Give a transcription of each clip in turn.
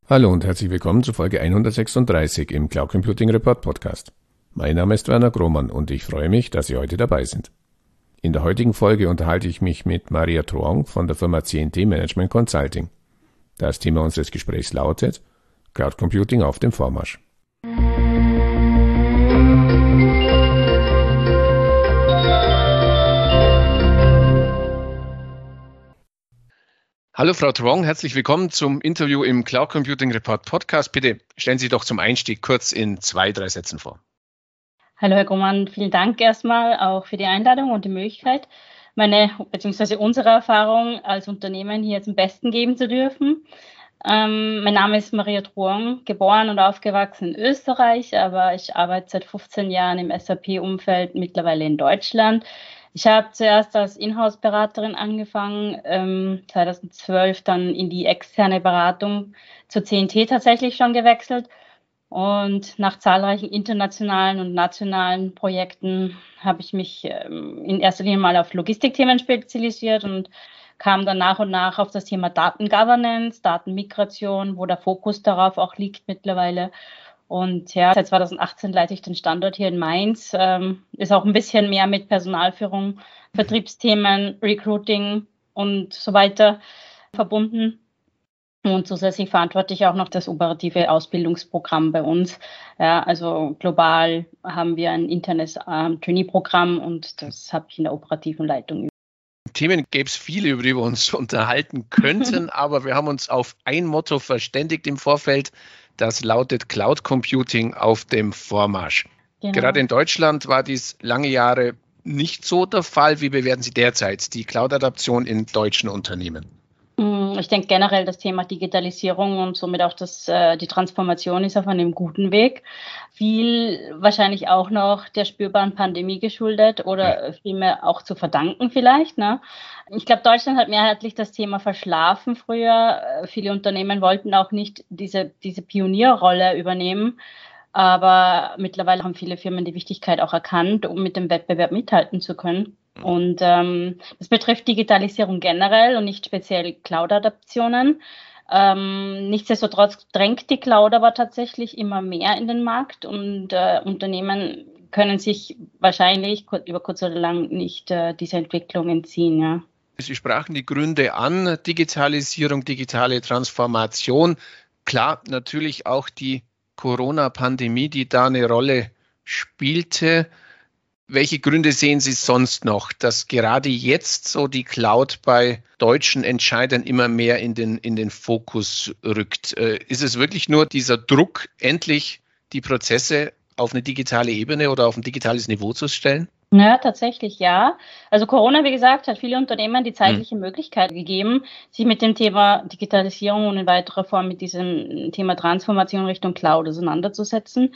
Hallo und herzlich willkommen zu Folge 136 im Cloud Computing Report Podcast. Mein Name ist Werner Grohmann und ich freue mich, dass Sie heute dabei sind. In der heutigen Folge unterhalte ich mich mit Maria Truong von der Firma C&T Management Consulting. Das Thema unseres Gesprächs lautet Cloud Computing auf dem Vormarsch. Hallo Frau Truong, herzlich willkommen zum Interview im Cloud Computing Report Podcast. Bitte stellen Sie doch zum Einstieg kurz in 2-3 Sätzen vor. Hallo Herr Grohmann, vielen Dank erstmal auch für die Einladung und die Möglichkeit, meine bzw. unsere Erfahrung als Unternehmen hier zum Besten geben zu dürfen. Mein Name ist Maria Truong, geboren und aufgewachsen in Österreich, aber ich arbeite seit 15 Jahren im SAP-Umfeld, mittlerweile in Deutschland. Ich habe zuerst als Inhouse-Beraterin angefangen, 2012 dann in die externe Beratung zur C&T tatsächlich schon gewechselt. Und nach zahlreichen internationalen und nationalen Projekten habe ich mich in erster Linie mal auf Logistikthemen spezialisiert und kam dann nach und nach auf das Thema Datengovernance, Datenmigration, wo der Fokus darauf auch liegt mittlerweile. Und ja, seit 2018 leite ich den Standort hier in Mainz. Ist auch ein bisschen mehr mit Personalführung, Vertriebsthemen, Recruiting und so weiter verbunden. Und zusätzlich verantworte ich auch noch das operative Ausbildungsprogramm bei uns. Ja, also global haben wir ein internes Trainee-Programm und das habe ich in der operativen Leitung. Themen gäbe es viele, über die wir uns unterhalten könnten, aber wir haben uns auf ein Motto verständigt im Vorfeld. Das lautet Cloud Computing auf dem Vormarsch. Genau. Gerade in Deutschland war dies lange Jahre nicht so der Fall. Wie bewerten Sie derzeit die Cloud-Adaption in deutschen Unternehmen? Ich denke generell das Thema Digitalisierung und somit auch die Transformation ist auf einem guten Weg. Viel wahrscheinlich auch noch der spürbaren Pandemie geschuldet oder vielmehr auch zu verdanken vielleicht. Ne? Ich glaube, Deutschland hat mehrheitlich das Thema verschlafen früher. Viele Unternehmen wollten auch nicht diese Pionierrolle übernehmen. Aber mittlerweile haben viele Firmen die Wichtigkeit auch erkannt, um mit dem Wettbewerb mithalten zu können. Und das betrifft Digitalisierung generell und nicht speziell Cloud-Adaptionen. Nichtsdestotrotz drängt die Cloud aber tatsächlich immer mehr in den Markt und Unternehmen können sich wahrscheinlich über kurz oder lang nicht dieser Entwicklung entziehen. Ja. Sie sprachen die Gründe an, Digitalisierung, digitale Transformation. Klar, natürlich auch die Corona-Pandemie, die da eine Rolle spielte. Welche Gründe sehen Sie sonst noch, dass gerade jetzt so die Cloud bei deutschen Entscheidern immer mehr in den Fokus rückt? Ist es wirklich nur dieser Druck, endlich die Prozesse auf eine digitale Ebene oder auf ein digitales Niveau zu stellen? Ja, tatsächlich ja. Also Corona, wie gesagt, hat viele Unternehmen die zeitliche Möglichkeit gegeben, sich mit dem Thema Digitalisierung und in weiterer Form mit diesem Thema Transformation Richtung Cloud auseinanderzusetzen.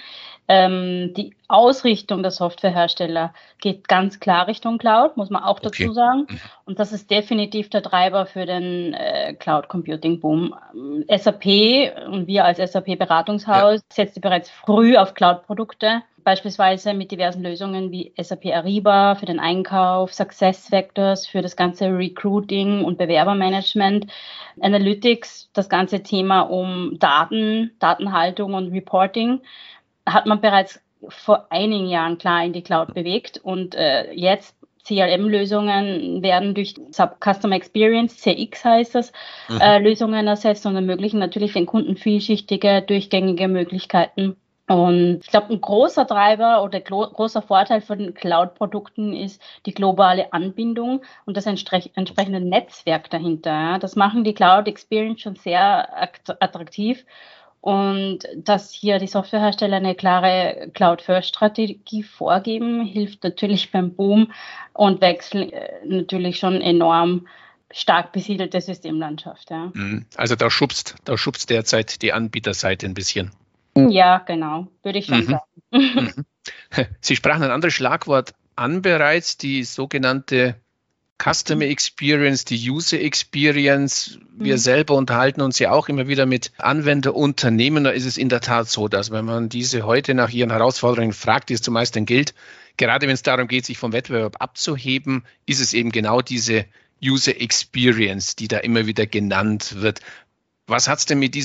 Die Ausrichtung der Softwarehersteller geht ganz klar Richtung Cloud, muss man auch dazu sagen. Und das ist definitiv der Treiber für den Cloud Computing Boom. SAP und wir als SAP Beratungshaus setzte bereits früh auf Cloud-Produkte. Beispielsweise mit diversen Lösungen wie SAP Ariba für den Einkauf, SuccessFactors für das ganze Recruiting und Bewerbermanagement, Analytics, das ganze Thema um Datenhaltung und Reporting, hat man bereits vor einigen Jahren klar in die Cloud bewegt und jetzt CRM-Lösungen werden durch Customer Experience, CX heißt das, Lösungen ersetzt und ermöglichen natürlich den Kunden vielschichtige, durchgängige Möglichkeiten. Und ich glaube, ein großer Treiber oder großer Vorteil von den Cloud-Produkten ist die globale Anbindung und das entsprechende Netzwerk dahinter. Ja. Das machen die Cloud-Experience schon sehr attraktiv. Und dass hier die Softwarehersteller eine klare Cloud-First-Strategie vorgeben, hilft natürlich beim Boom und Wechsel natürlich schon enorm stark besiedelte Systemlandschaft. Ja. Also da schubst derzeit die Anbieterseite ein bisschen. Ja, genau, würde ich schon sagen. Sie sprachen ein anderes Schlagwort an bereits, die sogenannte Customer Experience, die User Experience. Wir selber unterhalten uns ja auch immer wieder mit Anwenderunternehmen. Da ist es in der Tat so, dass wenn man diese heute nach ihren Herausforderungen fragt, die es zu meistern gilt, gerade wenn es darum geht, sich vom Wettbewerb abzuheben, ist es eben genau diese User Experience, die da immer wieder genannt wird. Was hat es denn mit dieser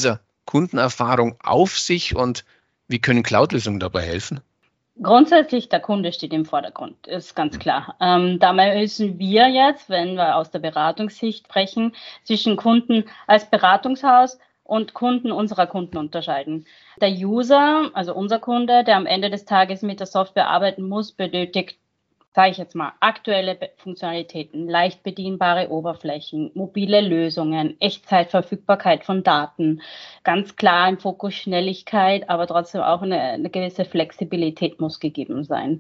Kundenerfahrung auf sich und wie können Cloud-Lösungen dabei helfen? Grundsätzlich, der Kunde steht im Vordergrund, ist ganz klar. Dabei müssen wir jetzt, wenn wir aus der Beratungssicht sprechen, zwischen Kunden als Beratungshaus und Kunden unserer Kunden unterscheiden. Der User, also unser Kunde, der am Ende des Tages mit der Software arbeiten muss, benötigt, sage ich jetzt mal, aktuelle Funktionalitäten, leicht bedienbare Oberflächen, mobile Lösungen, Echtzeitverfügbarkeit von Daten, ganz klar im Fokus Schnelligkeit, aber trotzdem auch eine gewisse Flexibilität muss gegeben sein.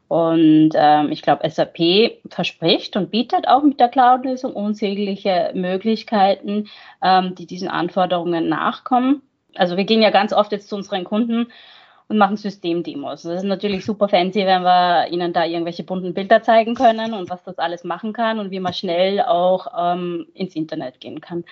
Und ich glaube, SAP verspricht und bietet auch mit der Cloud-Lösung unzählige Möglichkeiten, die diesen Anforderungen nachkommen. Also wir gehen ja ganz oft jetzt zu unseren Kunden und machen Systemdemos. Das ist natürlich super fancy, wenn wir ihnen da irgendwelche bunten Bilder zeigen können und was das alles machen kann und wie man schnell auch ins Internet gehen kann.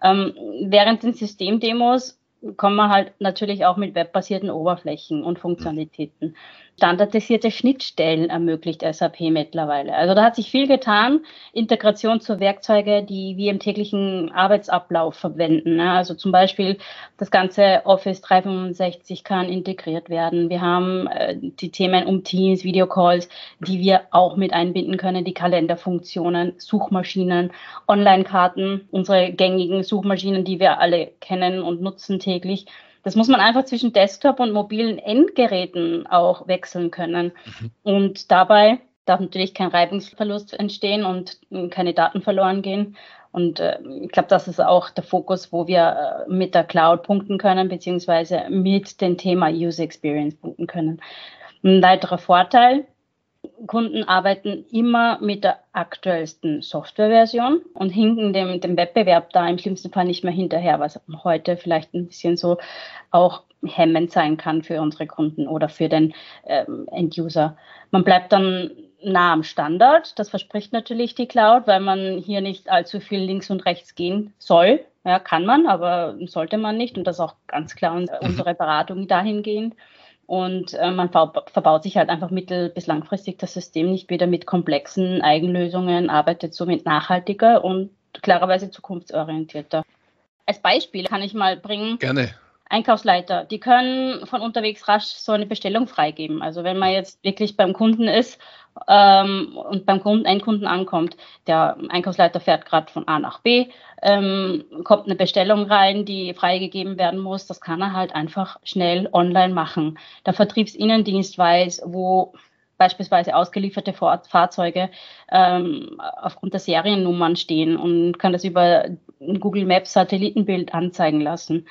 Während den Systemdemos kommen wir halt natürlich auch mit webbasierten Oberflächen und Funktionalitäten. Standardisierte Schnittstellen ermöglicht SAP mittlerweile. Also da hat sich viel getan. Integration zu Werkzeuge, die wir im täglichen Arbeitsablauf verwenden. Also zum Beispiel das ganze Office 365 kann integriert werden. Wir haben die Themen um Teams, Videocalls, die wir auch mit einbinden können, die Kalenderfunktionen, Suchmaschinen, Online-Karten, unsere gängigen Suchmaschinen, die wir alle kennen und nutzen täglich. Das muss man einfach zwischen Desktop und mobilen Endgeräten auch wechseln können. Und dabei darf natürlich kein Reibungsverlust entstehen und keine Daten verloren gehen. Und ich glaube, das ist auch der Fokus, wo wir mit der Cloud punkten können, beziehungsweise mit dem Thema User Experience punkten können. Ein weiterer Vorteil: Kunden arbeiten immer mit der aktuellsten Softwareversion und hinken dem Wettbewerb da im schlimmsten Fall nicht mehr hinterher, was heute vielleicht ein bisschen so auch hemmend sein kann für unsere Kunden oder für den End-User. Man bleibt dann nah am Standard. Das verspricht natürlich die Cloud, weil man hier nicht allzu viel links und rechts gehen soll. Ja, kann man, aber sollte man nicht. Und das ist auch ganz klar unsere Beratung dahingehend. Und man verbaut sich halt einfach mittel- bis langfristig das System nicht wieder mit komplexen Eigenlösungen, arbeitet somit nachhaltiger und klarerweise zukunftsorientierter. Als Beispiel kann ich mal bringen: Gerne. Einkaufsleiter, die können von unterwegs rasch so eine Bestellung freigeben. Also wenn man jetzt wirklich beim Kunden ist und beim Endkunden ankommt, der Einkaufsleiter fährt gerade von A nach B, kommt eine Bestellung rein, die freigegeben werden muss, das kann er halt einfach schnell online machen. Der Vertriebsinnendienst weiß, wo beispielsweise ausgelieferte Fahrzeuge aufgrund der Seriennummern stehen und kann das über Google Maps Satellitenbild anzeigen lassen.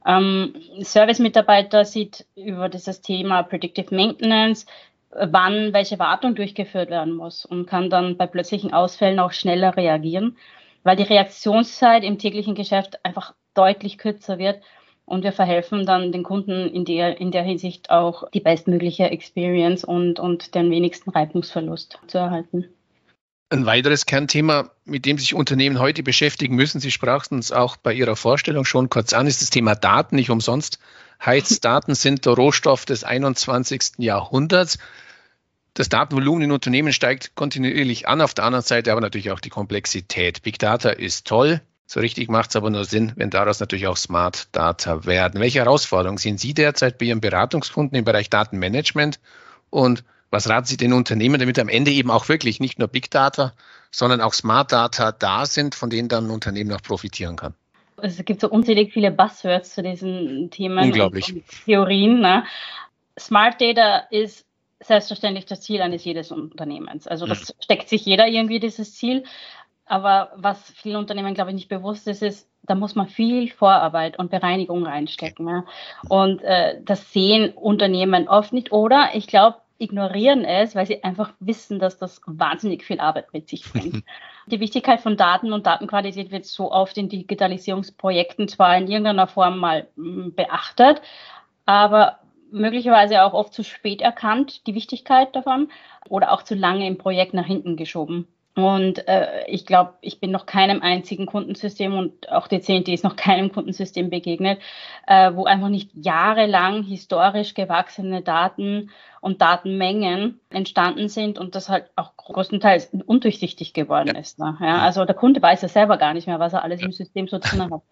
Service-Mitarbeiter sieht über dieses Thema Predictive Maintenance, wann welche Wartung durchgeführt werden muss und kann dann bei plötzlichen Ausfällen auch schneller reagieren, weil die Reaktionszeit im täglichen Geschäft einfach deutlich kürzer wird. Und wir verhelfen dann den Kunden in der Hinsicht auch die bestmögliche Experience und den wenigsten Reibungsverlust zu erhalten. Ein weiteres Kernthema, mit dem sich Unternehmen heute beschäftigen müssen, Sie sprachen es auch bei Ihrer Vorstellung schon kurz an, ist das Thema Daten. Nicht umsonst heißt Daten sind der Rohstoff des 21. Jahrhunderts. Das Datenvolumen in Unternehmen steigt kontinuierlich an, auf der anderen Seite aber natürlich auch die Komplexität. Big Data ist toll, so richtig macht es aber nur Sinn, wenn daraus natürlich auch Smart Data werden. Welche Herausforderungen sehen Sie derzeit bei Ihren Beratungskunden im Bereich Datenmanagement und was raten Sie den Unternehmen, damit am Ende eben auch wirklich nicht nur Big Data, sondern auch Smart Data da sind, von denen dann ein Unternehmen auch profitieren kann? Es gibt so unzählig viele Buzzwords zu diesen Themen Unglaublich. und Theorien. Ne? Smart Data ist selbstverständlich das Ziel eines jedes Unternehmens. Also das steckt sich jeder irgendwie, dieses Ziel. Aber was vielen Unternehmen, glaube ich, nicht bewusst ist, da muss man viel Vorarbeit und Bereinigung reinstecken. Ja? Und das sehen Unternehmen oft nicht. Oder ich glaube, ignorieren es, weil sie einfach wissen, dass das wahnsinnig viel Arbeit mit sich bringt. Die Wichtigkeit von Daten und Datenqualität wird so oft in Digitalisierungsprojekten zwar in irgendeiner Form mal beachtet, aber möglicherweise auch oft zu spät erkannt, die Wichtigkeit davon, oder auch zu lange im Projekt nach hinten geschoben. Und ich glaube, ich bin noch keinem einzigen Kundensystem und auch die C&D ist noch keinem Kundensystem begegnet, wo einfach nicht jahrelang historisch gewachsene Daten und Datenmengen entstanden sind und das halt auch größtenteils undurchsichtig geworden ist. Ne? Ja, also der Kunde weiß ja selber gar nicht mehr, was er alles im System so drin hat.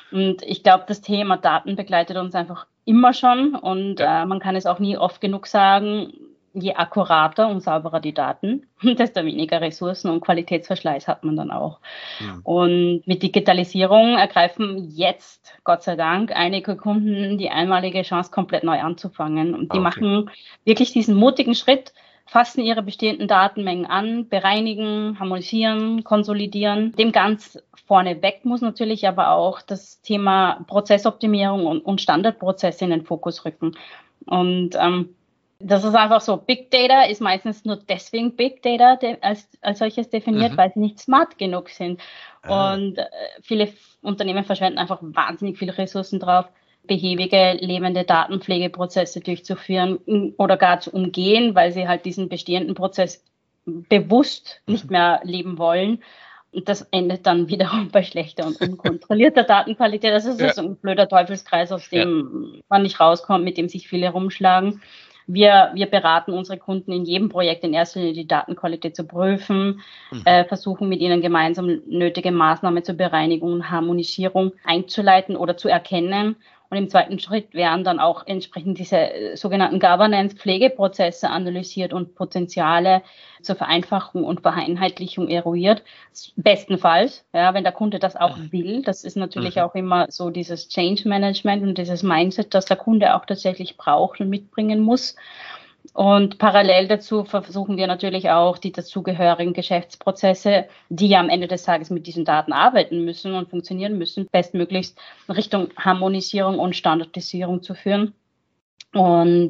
Und ich glaube, das Thema Daten begleitet uns einfach immer schon und man kann es auch nie oft genug sagen, je akkurater und sauberer die Daten, desto weniger Ressourcen und Qualitätsverschleiß hat man dann auch. Und mit Digitalisierung ergreifen jetzt, Gott sei Dank, einige Kunden die einmalige Chance, komplett neu anzufangen. Und die machen wirklich diesen mutigen Schritt, fassen ihre bestehenden Datenmengen an, bereinigen, harmonisieren, konsolidieren. Dem ganz vorneweg muss natürlich aber auch das Thema Prozessoptimierung und Standardprozesse in den Fokus rücken. Und das ist einfach so. Big Data ist meistens nur deswegen Big Data als solches definiert, weil sie nicht smart genug sind. Und viele Unternehmen verschwenden einfach wahnsinnig viele Ressourcen drauf, behäbige, lebende Datenpflegeprozesse durchzuführen oder gar zu umgehen, weil sie halt diesen bestehenden Prozess bewusst nicht mehr leben wollen. Und das endet dann wiederum bei schlechter und unkontrollierter Datenqualität. Das ist so ein blöder Teufelskreis, aus dem man nicht rauskommt, mit dem sich viele rumschlagen. Wir beraten unsere Kunden in jedem Projekt in erster Linie die Datenqualität zu prüfen, versuchen mit ihnen gemeinsam nötige Maßnahmen zur Bereinigung und Harmonisierung einzuleiten oder zu erkennen. Und im zweiten Schritt werden dann auch entsprechend diese sogenannten Governance-Pflegeprozesse analysiert und Potenziale zur Vereinfachung und Vereinheitlichung eruiert. Bestenfalls, wenn der Kunde das auch will. Das ist natürlich auch immer so dieses Change Management und dieses Mindset, das der Kunde auch tatsächlich braucht und mitbringen muss. Und parallel dazu versuchen wir natürlich auch die dazugehörigen Geschäftsprozesse, die ja am Ende des Tages mit diesen Daten arbeiten müssen und funktionieren müssen, bestmöglichst in Richtung Harmonisierung und Standardisierung zu führen. Und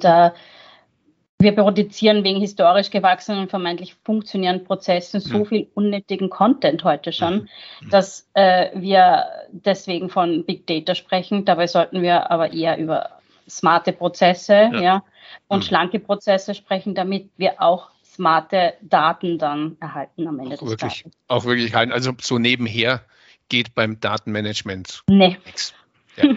wir produzieren wegen historisch gewachsenen und vermeintlich funktionierenden Prozessen so viel unnötigen Content heute schon, dass wir deswegen von Big Data sprechen. Dabei sollten wir aber eher über smarte Prozesse und schlanke Prozesse sprechen, damit wir auch smarte Daten dann erhalten am Ende des Tages. Auch wirklich halten. Also so nebenher geht beim Datenmanagement nichts. Ja.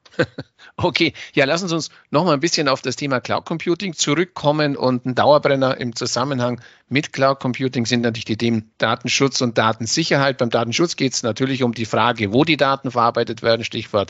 Okay, ja, lassen Sie uns noch mal ein bisschen auf das Thema Cloud Computing zurückkommen, und ein Dauerbrenner im Zusammenhang mit Cloud Computing sind natürlich die Themen Datenschutz und Datensicherheit. Beim Datenschutz geht es natürlich um die Frage, wo die Daten verarbeitet werden, Stichwort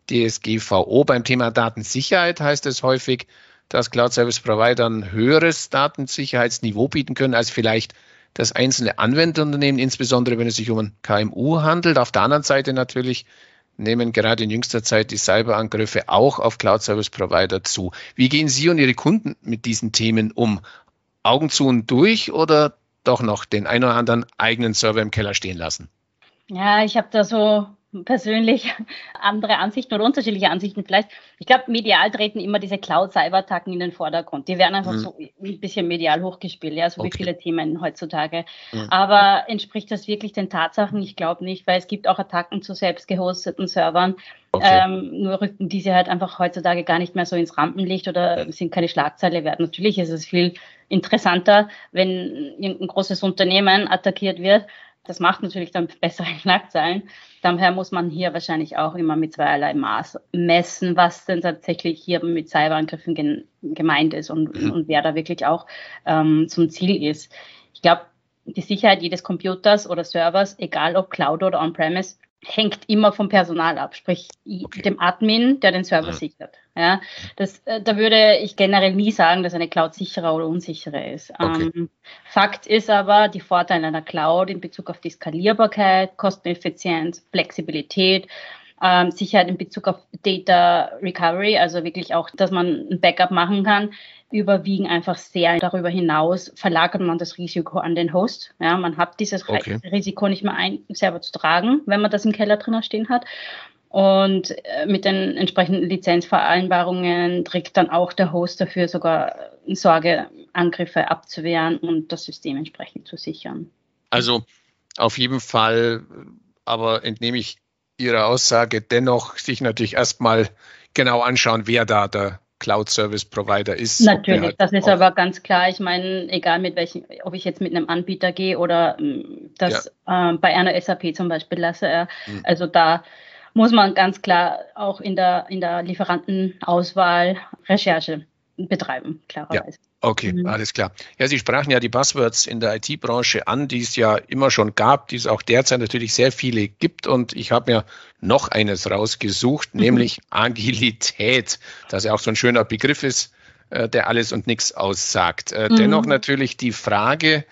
DSGVO. Beim Thema Datensicherheit heißt es häufig, dass Cloud-Service-Provider ein höheres Datensicherheitsniveau bieten können als vielleicht das einzelne Anwenderunternehmen, insbesondere wenn es sich um ein KMU handelt. Auf der anderen Seite natürlich nehmen gerade in jüngster Zeit die Cyberangriffe auch auf Cloud-Service-Provider zu. Wie gehen Sie und Ihre Kunden mit diesen Themen um? Augen zu und durch oder doch noch den einen oder anderen eigenen Server im Keller stehen lassen? Ja, ich habe da so persönlich andere Ansichten oder unterschiedliche Ansichten vielleicht. Ich glaube, medial treten immer diese Cloud-Cyber-Attacken in den Vordergrund. Die werden einfach so ein bisschen medial hochgespielt, so wie viele Themen heutzutage. Aber entspricht das wirklich den Tatsachen? Ich glaube nicht, weil es gibt auch Attacken zu selbst gehosteten Servern. Nur rücken diese halt einfach heutzutage gar nicht mehr so ins Rampenlicht oder sind keine Schlagzeile wert. Natürlich ist es viel interessanter, wenn irgendein großes Unternehmen attackiert wird. Das macht natürlich dann bessere Schlagzeilen. Daher muss man hier wahrscheinlich auch immer mit zweierlei Maß messen, was denn tatsächlich hier mit Cyberangriffen gemeint ist und wer da wirklich auch zum Ziel ist. Ich glaube, die Sicherheit jedes Computers oder Servers, egal ob Cloud oder On-Premise, hängt immer vom Personal ab, sprich dem Admin, der den Server sichert. Ja, da würde ich generell nie sagen, dass eine Cloud sicherer oder unsicherer ist. Fakt ist aber, die Vorteile einer Cloud in Bezug auf die Skalierbarkeit, Kosteneffizienz, Flexibilität, Sicherheit in Bezug auf Data Recovery, also wirklich auch, dass man ein Backup machen kann, überwiegen einfach sehr. Darüber hinaus verlagert man das Risiko an den Host. Ja, man hat dieses Risiko nicht mehr selber zu tragen, wenn man das im Keller drin stehen hat. Und mit den entsprechenden Lizenzvereinbarungen trägt dann auch der Host dafür, sogar Sorgeangriffe abzuwehren und das System entsprechend zu sichern. Also auf jeden Fall, aber entnehme ich Ihrer Aussage, dennoch sich natürlich erstmal genau anschauen, wer da der Cloud-Service-Provider ist. Natürlich, das ist aber ganz klar. Ich meine, egal mit welchem, ob ich jetzt mit einem Anbieter gehe oder das bei einer SAP zum Beispiel lasse. Also da muss man ganz klar auch in der Lieferantenauswahl Recherche betreiben, klarerweise. Ja. Okay, alles klar. Ja, Sie sprachen ja die Buzzwords in der IT-Branche an, die es ja immer schon gab, die es auch derzeit natürlich sehr viele gibt. Und ich habe mir noch eines rausgesucht, nämlich Agilität, das ja auch so ein schöner Begriff ist, der alles und nichts aussagt. Dennoch natürlich die Frage,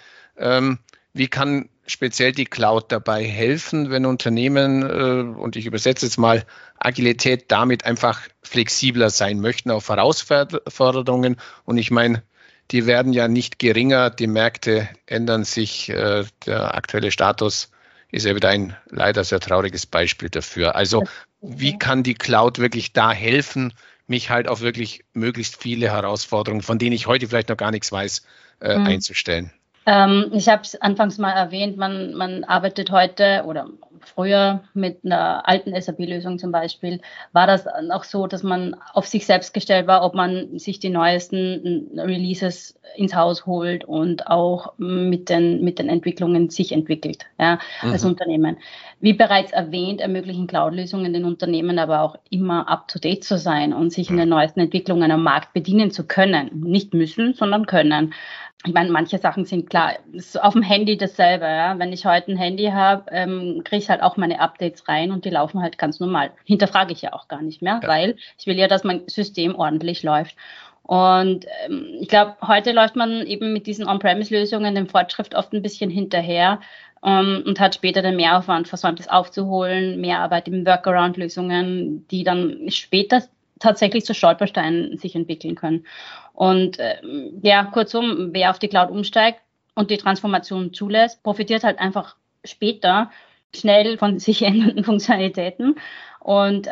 wie kann speziell die Cloud dabei helfen, wenn Unternehmen, und ich übersetze jetzt mal, Agilität damit einfach flexibler sein möchten auf Herausforderungen. Und ich meine, die werden ja nicht geringer, die Märkte ändern sich, der aktuelle Status ist ja wieder ein leider sehr trauriges Beispiel dafür. Also wie kann die Cloud wirklich da helfen, mich halt auf wirklich möglichst viele Herausforderungen, von denen ich heute vielleicht noch gar nichts weiß, einzustellen? Ich habe es anfangs mal erwähnt, man arbeitet heute oder früher mit einer alten SAP-Lösung zum Beispiel, war das auch so, dass man auf sich selbst gestellt war, ob man sich die neuesten Releases ins Haus holt und auch mit den Entwicklungen sich entwickelt, ja, als Unternehmen. Wie bereits erwähnt, ermöglichen Cloud-Lösungen den Unternehmen aber auch immer up-to-date zu sein und sich in den neuesten Entwicklungen am Markt bedienen zu können. Nicht müssen, sondern können. Ich meine, manche Sachen sind klar, ist auf dem Handy dasselbe. Ja? Wenn ich heute ein Handy habe, kriege ich halt auch meine Updates rein und die laufen halt ganz normal. Hinterfrage ich ja auch gar nicht mehr, weil ich will ja, dass mein System ordentlich läuft. Und ich glaube, heute läuft man eben mit diesen On-Premise-Lösungen dem Fortschritt oft ein bisschen hinterher und hat später den Mehraufwand versäumt, das aufzuholen, mehr Arbeit in Workaround-Lösungen, die dann später tatsächlich zu Stolpersteinen sich entwickeln können. Und kurzum, wer auf die Cloud umsteigt und die Transformation zulässt, profitiert halt einfach später schnell von sich ändernden Funktionalitäten und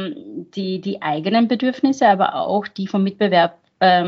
die eigenen Bedürfnisse, aber auch die vom Mitbewerb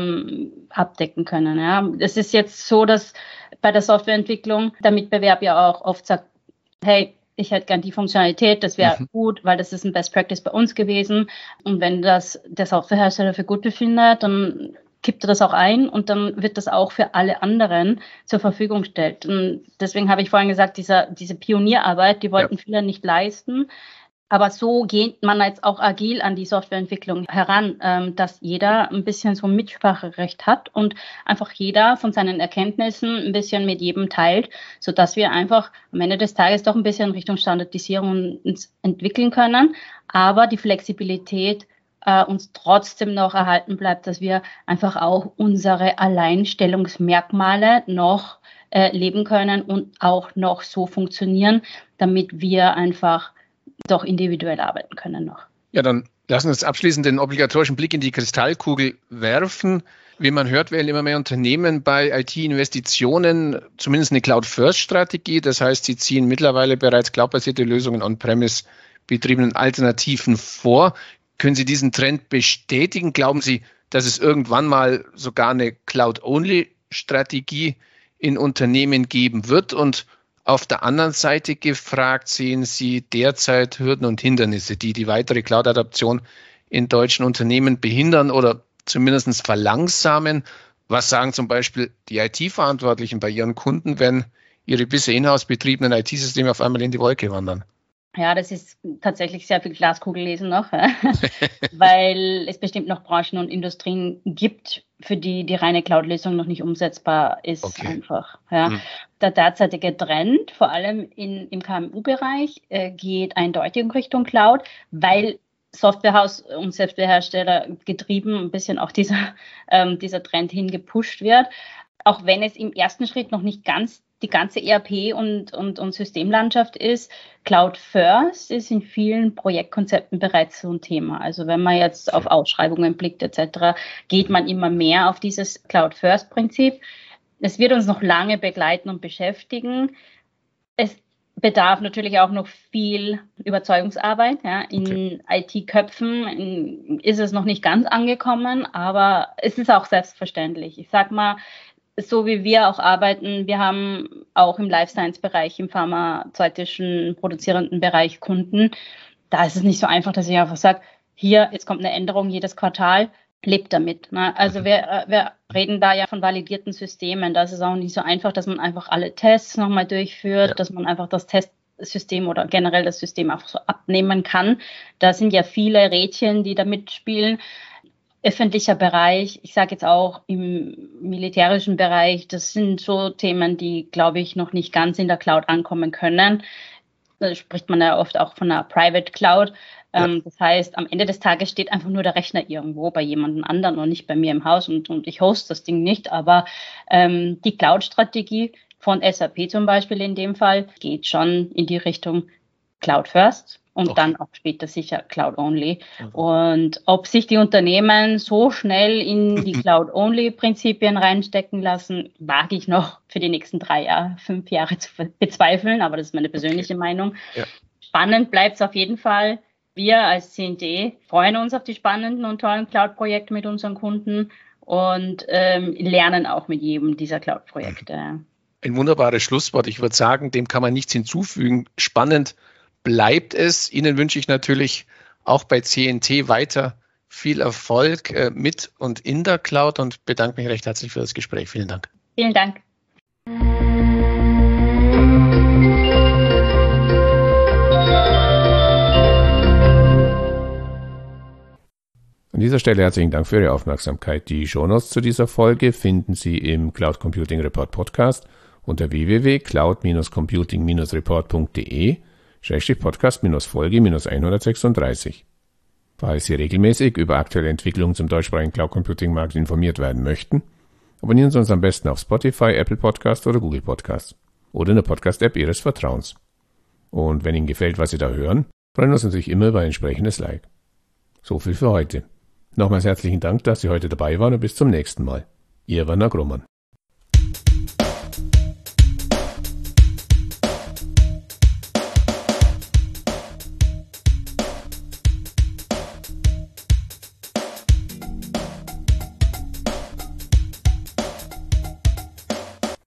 abdecken können. Ja. Es ist jetzt so, dass bei der Softwareentwicklung der Mitbewerb ja auch oft sagt, hey, ich hätte gern die Funktionalität, das wäre gut, weil das ist ein Best Practice bei uns gewesen. Und wenn das der Softwarehersteller für gut befindet, dann kippt er das auch ein und dann wird das auch für alle anderen zur Verfügung gestellt. Und deswegen habe ich vorhin gesagt, diese Pionierarbeit, die wollten viele nicht leisten. Aber so geht man jetzt auch agil an die Softwareentwicklung heran, dass jeder ein bisschen so ein Mitspracherecht hat und einfach jeder von seinen Erkenntnissen ein bisschen mit jedem teilt, sodass wir einfach am Ende des Tages doch ein bisschen Richtung Standardisierung uns entwickeln können, aber die Flexibilität uns trotzdem noch erhalten bleibt, dass wir einfach auch unsere Alleinstellungsmerkmale noch leben können und auch noch so funktionieren, damit wir einfach doch individuell arbeiten können noch. Ja, dann lassen wir uns abschließend den obligatorischen Blick in die Kristallkugel werfen. Wie man hört, wählen immer mehr Unternehmen bei IT-Investitionen zumindest eine Cloud-First-Strategie. Das heißt, sie ziehen mittlerweile bereits cloudbasierte Lösungen on-premise betriebenen Alternativen vor. Können Sie diesen Trend bestätigen? Glauben Sie, dass es irgendwann mal sogar eine Cloud-Only-Strategie in Unternehmen geben wird? Und auf der anderen Seite gefragt, sehen Sie derzeit Hürden und Hindernisse, die die weitere Cloud-Adaption in deutschen Unternehmen behindern oder zumindest verlangsamen? Was sagen zum Beispiel die IT-Verantwortlichen bei ihren Kunden, wenn ihre bisher in-house betriebenen IT-Systeme auf einmal in die Wolke wandern? Ja, das ist tatsächlich sehr viel Glaskugellesen noch, weil es bestimmt noch Branchen und Industrien gibt, für die die reine Cloud-Lösung noch nicht umsetzbar ist einfach. Ja. Der derzeitige Trend, vor allem im KMU-Bereich, geht eindeutig in Richtung Cloud, weil Softwarehaus und Softwarehersteller getrieben ein bisschen auch dieser Trend hingepusht wird. Auch wenn es im ersten Schritt noch nicht ganz die ganze ERP und Systemlandschaft ist, Cloud First ist in vielen Projektkonzepten bereits so ein Thema. Also wenn man jetzt auf Ausschreibungen blickt etc., geht man immer mehr auf dieses Cloud First Prinzip. Es wird uns noch lange begleiten und beschäftigen. Es bedarf natürlich auch noch viel Überzeugungsarbeit. Ja. In IT-Köpfen ist es noch nicht ganz angekommen, aber es ist auch selbstverständlich. Ich sag mal, so wie wir auch arbeiten, wir haben auch im Life-Science-Bereich, im pharmazeutischen produzierenden Bereich Kunden. Da ist es nicht so einfach, dass ich einfach sage, hier, jetzt kommt eine Änderung jedes Quartal, lebt damit. Ne? Also wir reden da ja von validierten Systemen. Da ist es auch nicht so einfach, dass man einfach alle Tests nochmal durchführt, dass man einfach das Testsystem oder generell das System einfach so abnehmen kann. Da sind ja viele Rädchen, die da mitspielen. öffentlicher Bereich, ich sage jetzt auch im militärischen Bereich, das sind so Themen, die, glaube ich, noch nicht ganz in der Cloud ankommen können. Da spricht man ja oft auch von einer Private Cloud. Das heißt, am Ende des Tages steht einfach nur der Rechner irgendwo bei jemandem anderen und nicht bei mir im Haus und ich hoste das Ding nicht. Aber die Cloud-Strategie von SAP zum Beispiel in dem Fall geht schon in die Richtung Cloud First. Und dann auch später sicher Cloud-Only. Und ob sich die Unternehmen so schnell in die Cloud-Only-Prinzipien reinstecken lassen, wage ich noch für die nächsten 3 Jahre, 5 Jahre zu bezweifeln. Aber das ist meine persönliche Meinung. Ja. Spannend bleibt es auf jeden Fall. Wir als C&D freuen uns auf die spannenden und tollen Cloud-Projekte mit unseren Kunden und lernen auch mit jedem dieser Cloud-Projekte. Ein wunderbares Schlusswort. Ich würde sagen, dem kann man nichts hinzufügen. Spannend bleibt es. Ihnen wünsche ich natürlich auch bei C&T weiter viel Erfolg mit und in der Cloud und bedanke mich recht herzlich für das Gespräch. Vielen Dank. Vielen Dank. An dieser Stelle herzlichen Dank für Ihre Aufmerksamkeit. Die Shownotes zu dieser Folge finden Sie im Cloud Computing Report Podcast unter www.cloud-computing-report.de/Podcast-Folge 136. Falls Sie regelmäßig über aktuelle Entwicklungen zum deutschsprachigen Cloud Computing Markt informiert werden möchten, abonnieren Sie uns am besten auf Spotify, Apple Podcast oder Google Podcast oder in der Podcast-App Ihres Vertrauens. Und wenn Ihnen gefällt, was Sie da hören, freuen wir uns natürlich immer über ein entsprechendes Like. So viel für heute. Nochmals herzlichen Dank, dass Sie heute dabei waren und bis zum nächsten Mal. Ihr Werner Grummann.